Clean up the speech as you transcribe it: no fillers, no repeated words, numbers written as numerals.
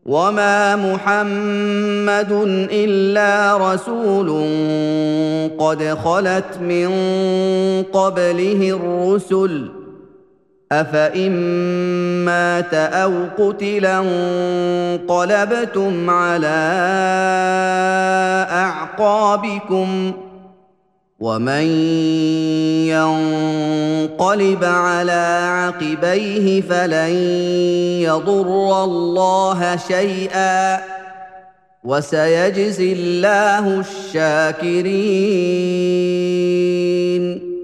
وما محمد الا رسول قد خلت من قبله الرسل افان مات او قتلا انقلبتم على اعقابكم ومن ينقلب على عقبيه فلن يضر الله شيئا وسيجزي الله الشاكرين